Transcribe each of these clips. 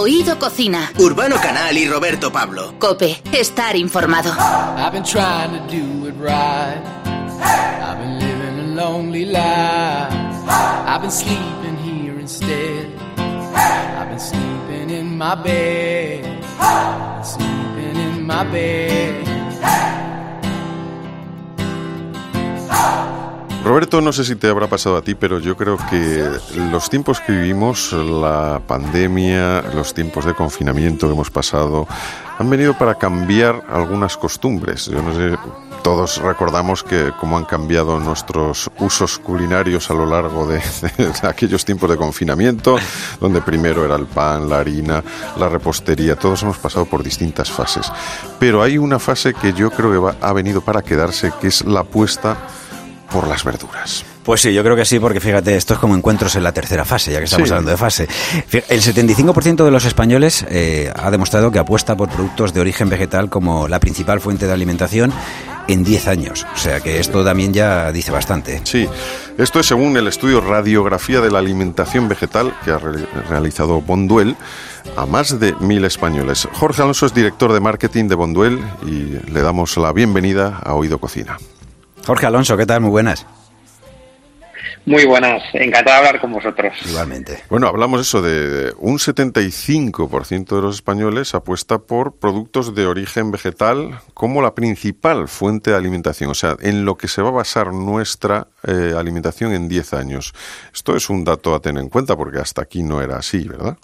Oído Cocina. Urbano Canal y Roberto Pablo. COPE. Estar informado. I've been trying to do it right. I've been living a lonely life. I've been sleeping here instead. I've been sleeping in my bed. Sleeping in my bed. Roberto, no sé si te habrá pasado a ti, pero yo creo que los tiempos que vivimos, la pandemia, los tiempos de confinamiento que hemos pasado, han venido para cambiar algunas costumbres. Yo no sé, todos recordamos que cómo han cambiado nuestros usos culinarios a lo largo de aquellos tiempos de confinamiento, donde primero era el pan, la harina, la repostería. Todos hemos pasado por distintas fases. Pero hay una fase que yo creo que ha venido para quedarse, que es la apuesta por las verduras. Pues sí, yo creo que sí, porque fíjate, esto es como encuentros en la tercera fase, ya que estamos hablando de fase. El 75% de los españoles ha demostrado que apuesta por productos de origen vegetal como la principal fuente de alimentación en 10 años. O sea que esto también ya dice bastante. Sí, esto es según el estudio Radiografía de la Alimentación Vegetal que ha realizado Bonduel a más de 1.000 españoles. Jorge Alonso es director de marketing de Bonduel y le damos la bienvenida a Oído Cocina. Jorge Alonso, ¿qué tal? Muy buenas. Muy buenas, encantado de hablar con vosotros. Igualmente. Bueno, hablamos eso de un 75% de los españoles apuesta por productos de origen vegetal como la principal fuente de alimentación, o sea, en lo que se va a basar nuestra alimentación en 10 años. Esto es un dato a tener en cuenta porque hasta aquí no era así, ¿verdad?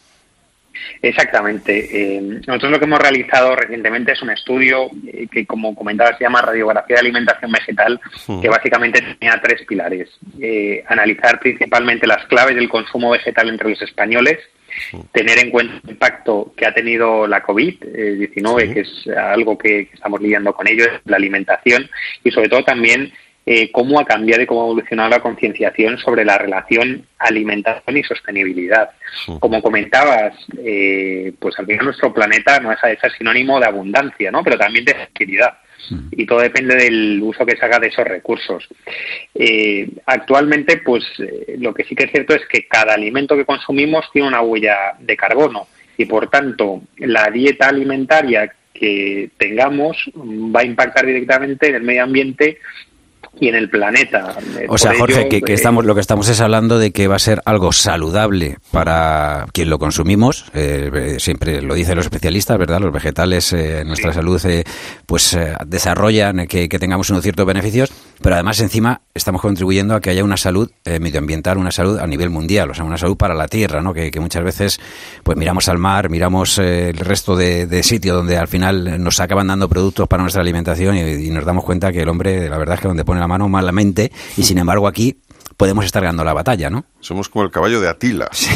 Exactamente. Nosotros lo que hemos realizado recientemente es un estudio que, como comentaba, se llama Radiografía de Alimentación Vegetal, que básicamente tenía 3 pilares. Analizar principalmente las claves del consumo vegetal entre los españoles, tener en cuenta el impacto que ha tenido la COVID-19, que es algo que estamos lidiando con ello, es la alimentación, y sobre todo también cómo ha cambiado y cómo ha evolucionado la concienciación sobre la relación alimentación y sostenibilidad. Como comentabas, pues al final nuestro planeta no deja de ser sinónimo de abundancia, ¿no? Pero también de fertilidad. Y todo depende del uso que se haga de esos recursos. Actualmente, pues lo que sí que es cierto es que cada alimento que consumimos tiene una huella de carbono y, por tanto, la dieta alimentaria que tengamos va a impactar directamente en el medio ambiente y en el planeta. O sea, Jorge, que lo que estamos es hablando de que va a ser algo saludable para quien lo consumimos. Siempre lo dicen los especialistas, ¿verdad? Los vegetales en nuestra salud desarrollan que tengamos unos ciertos beneficios, pero además encima estamos contribuyendo a que haya una salud medioambiental, una salud a nivel mundial, o sea, una salud para la tierra, ¿no? Que muchas veces pues miramos al mar, miramos el resto de sitios donde al final nos acaban dando productos para nuestra alimentación y nos damos cuenta que el hombre, la verdad es que donde pone la mano malamente, y sin embargo aquí podemos estar ganando la batalla, ¿no? Somos como el caballo de Atila. Sí.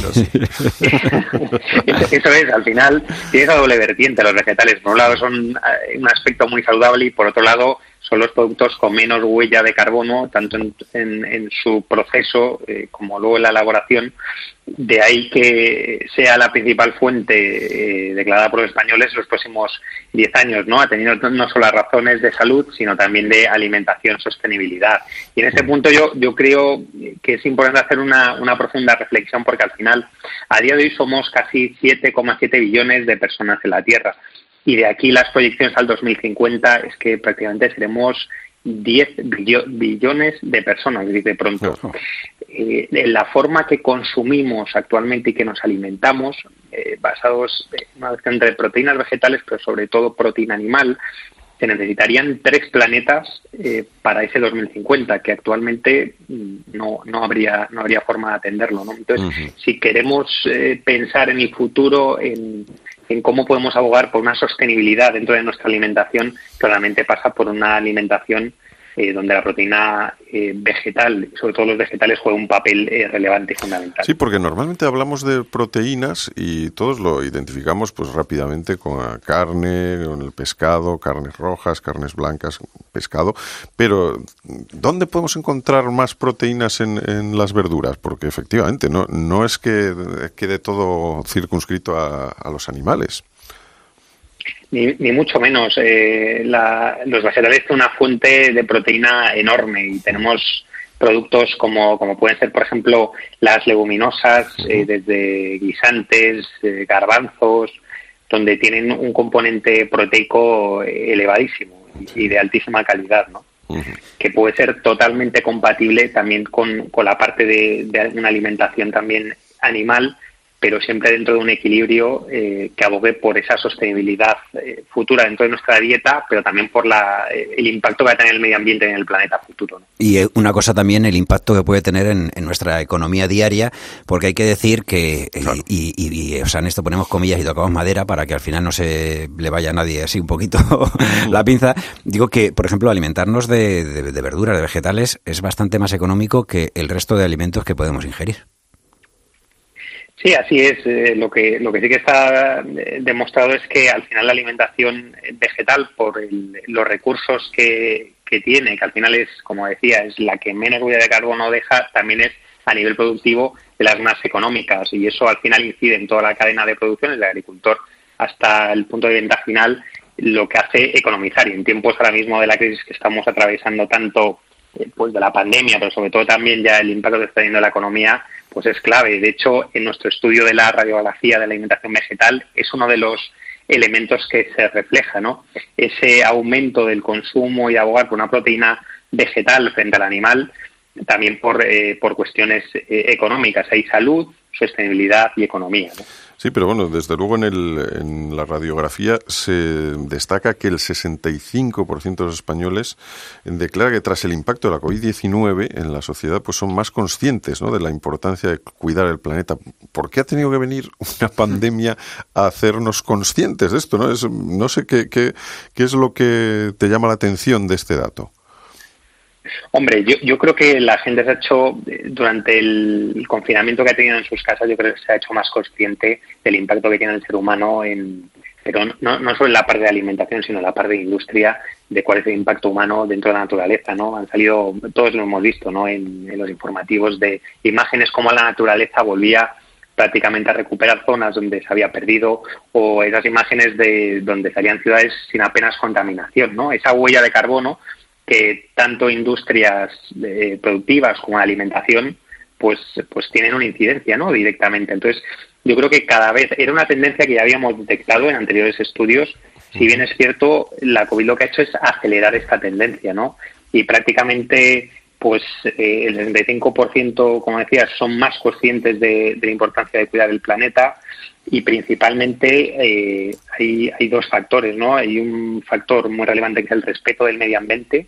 Eso es, al final tiene esa doble vertiente los vegetales. Por un lado son un aspecto muy saludable y por otro lado son los productos con menos huella de carbono, tanto en su proceso como luego en la elaboración. De ahí que sea la principal fuente declarada por los españoles en los próximos 10 años, ¿no? Ha tenido no solo razones de salud, sino también de alimentación, sostenibilidad. Y en ese punto yo creo que es importante hacer una profunda reflexión, porque al final, a día de hoy somos casi 7,7 billones de personas en la Tierra. Y de aquí las proyecciones al 2050 es que prácticamente seremos 10 billones de personas, dice pronto. La forma que consumimos actualmente y que nos alimentamos, basados entre proteínas vegetales, pero sobre todo proteína animal, se necesitarían 3 planetas para ese 2050, que actualmente no habría forma de atenderlo, ¿no? Entonces, si queremos pensar en el futuro, en cómo podemos abogar por una sostenibilidad dentro de nuestra alimentación, claramente pasa por una alimentación donde la proteína vegetal, sobre todo los vegetales, juega un papel relevante y fundamental. Sí, porque normalmente hablamos de proteínas y todos lo identificamos pues rápidamente con la carne, con el pescado, carnes rojas, carnes blancas, pescado, pero ¿dónde podemos encontrar más proteínas en las verduras? Porque efectivamente no es que quede todo circunscrito a los animales. Ni mucho menos. Los vegetales tienen una fuente de proteína enorme y tenemos productos como pueden ser, por ejemplo, las leguminosas, desde guisantes, garbanzos, donde tienen un componente proteico elevadísimo y de altísima calidad, ¿no? Que puede ser totalmente compatible también con la parte de una alimentación también animal, pero siempre dentro de un equilibrio que abogue por esa sostenibilidad futura dentro de nuestra dieta, pero también por el impacto que va a tener el medio ambiente en el planeta futuro, ¿no? Y una cosa también, el impacto que puede tener en nuestra economía diaria, porque hay que decir que, claro. O sea, en esto ponemos comillas y tocamos madera para que al final no se le vaya a nadie así un poquito la pinza. Digo que, por ejemplo, alimentarnos de verduras, de vegetales, es bastante más económico que el resto de alimentos que podemos ingerir. Sí, así es. Lo que sí que está demostrado es que al final la alimentación vegetal, por los recursos que tiene, que al final es, como decía, es la que menos huella de carbono deja, también es a nivel productivo de las más económicas, y eso al final incide en toda la cadena de producción, desde el agricultor hasta el punto de venta final, lo que hace economizar. Y en tiempos ahora mismo de la crisis que estamos atravesando, tanto pues de la pandemia, pero sobre todo también ya el impacto que está teniendo la economía, pues es clave. De hecho, en nuestro estudio de la radiografía de la alimentación vegetal es uno de los elementos que se refleja, ¿no? Ese aumento del consumo y abogar por una proteína vegetal frente al animal, también por cuestiones económicas. Hay salud, sostenibilidad y economía, ¿no? Sí, pero bueno, desde luego en la radiografía se destaca que el 65% de los españoles declara que tras el impacto de la COVID-19 en la sociedad pues son más conscientes, ¿no?, de la importancia de cuidar el planeta. ¿Por qué ha tenido que venir una pandemia a hacernos conscientes de esto, ¿no? No sé qué es lo que te llama la atención de este dato. Hombre, yo creo que la gente se ha hecho, durante el confinamiento que ha tenido en sus casas, yo creo que se ha hecho más consciente del impacto que tiene el ser humano pero no solo en la parte de alimentación, sino en la parte de industria, de cuál es el impacto humano dentro de la naturaleza, ¿no? Han salido, todos lo hemos visto, ¿no?, en los informativos, de imágenes como la naturaleza volvía prácticamente a recuperar zonas donde se había perdido, o esas imágenes de donde salían ciudades sin apenas contaminación, ¿no? Esa huella de carbono que tanto industrias productivas como la alimentación pues tienen una incidencia, ¿no?, directamente. Entonces, yo creo que cada vez era una tendencia que ya habíamos detectado en anteriores estudios. Si bien es cierto, la COVID lo que ha hecho es acelerar esta tendencia, ¿no? Y prácticamente pues el 65%, como decías, son más conscientes de la importancia de cuidar el planeta, y principalmente hay dos factores, ¿no? Hay un factor muy relevante que es el respeto del medio ambiente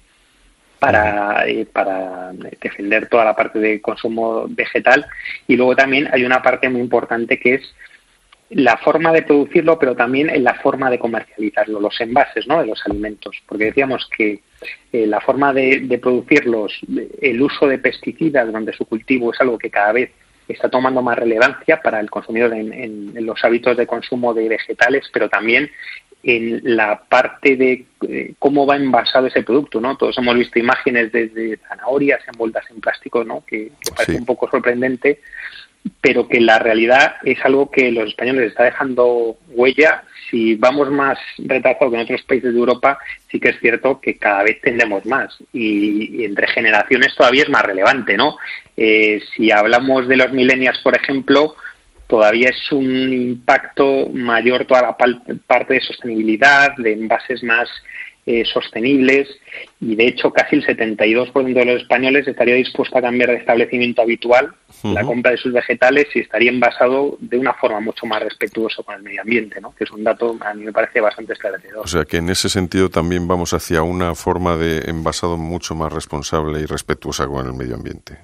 para defender toda la parte de consumo vegetal, y luego también hay una parte muy importante que es la forma de producirlo, pero también en la forma de comercializarlo, los envases, ¿no?, de los alimentos, porque decíamos que la forma de producirlos, el uso de pesticidas durante su cultivo es algo que cada vez está tomando más relevancia para el consumidor en los hábitos de consumo de vegetales, pero también en la parte de cómo va envasado ese producto, ¿no? Todos hemos visto imágenes de zanahorias envueltas en plástico, ¿no?, que parece un poco sorprendente, pero que la realidad es algo que los españoles está dejando huella. Si vamos más retrasados que en otros países de Europa, sí que es cierto que cada vez tendemos más, y entre generaciones todavía es más relevante, ¿no? Si hablamos de los millennials, por ejemplo, todavía es un impacto mayor toda la parte de sostenibilidad, de envases más sostenibles, y de hecho casi el 72% de los españoles estaría dispuesto a cambiar de establecimiento habitual la compra de sus vegetales si estaría envasado de una forma mucho más respetuosa con el medio ambiente, ¿no?, que es un dato a mí me parece bastante esclarecedor. O sea que en ese sentido también vamos hacia una forma de envasado mucho más responsable y respetuosa con el medio ambiente.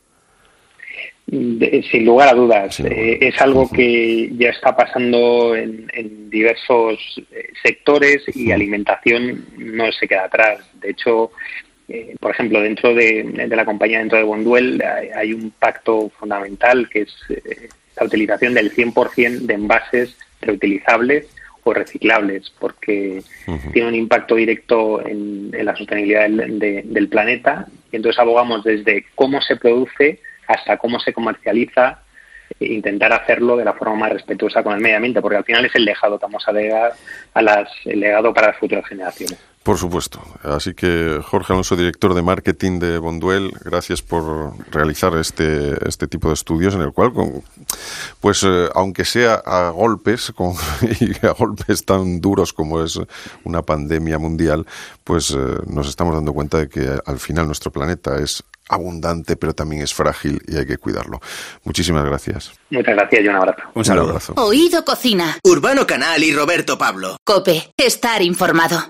Sin lugar a dudas. Es algo que ya está pasando en diversos sectores, y alimentación no se queda atrás. De hecho, por ejemplo, dentro de la compañía, dentro de Bonduelle, hay un pacto fundamental que es la utilización del 100% de envases reutilizables o reciclables, porque tiene un impacto directo en la sostenibilidad del planeta, y entonces abogamos desde cómo se produce hasta cómo se comercializa intentar hacerlo de la forma más respetuosa con el medio ambiente, porque al final es el legado que vamos a dejar el legado para las futuras generaciones. Por supuesto. Así que, Jorge Alonso, director de marketing de Bonduelle, gracias por realizar este tipo de estudios en el cual, pues aunque sea a golpes, y a golpes tan duros como es una pandemia mundial, pues nos estamos dando cuenta de que al final nuestro planeta es abundante, pero también es frágil y hay que cuidarlo. Muchísimas gracias. Muchas gracias y un abrazo. Un saludo. abrazo. Oído Cocina. Urbano Canal y Roberto Pablo. COPE. Estar informado.